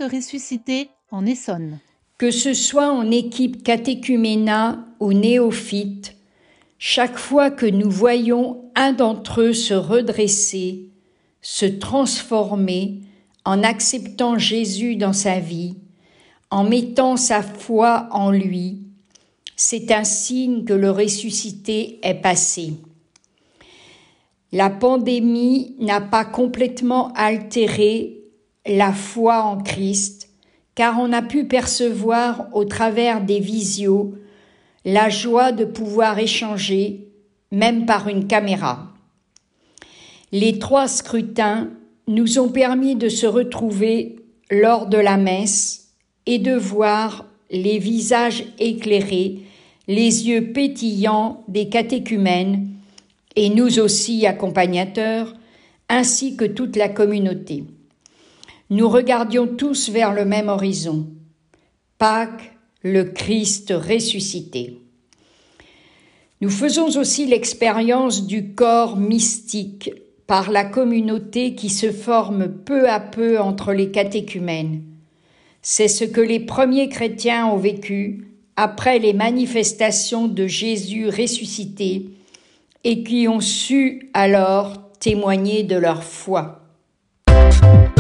ressuscité en Essonne. Que ce soit en équipe catéchuménat ou néophyte, chaque fois que nous voyons un d'entre eux se redresser, se transformer en acceptant Jésus dans sa vie, en mettant sa foi en lui, c'est un signe que le ressuscité est passé. La pandémie n'a pas complètement altéré la foi en Christ, car on a pu percevoir au travers des visios la joie de pouvoir échanger, même par une caméra. Les 3 scrutins nous ont permis de se retrouver lors de la messe et de voir les visages éclairés, les yeux pétillants des catéchumènes et nous aussi accompagnateurs, ainsi que toute la communauté. Nous regardions tous vers le même horizon. Pâques, le Christ ressuscité. Nous faisons aussi l'expérience du corps mystique par la communauté qui se forme peu à peu entre les catéchumènes. C'est ce que les premiers chrétiens ont vécu après les manifestations de Jésus ressuscité et qui ont su alors témoigner de leur foi.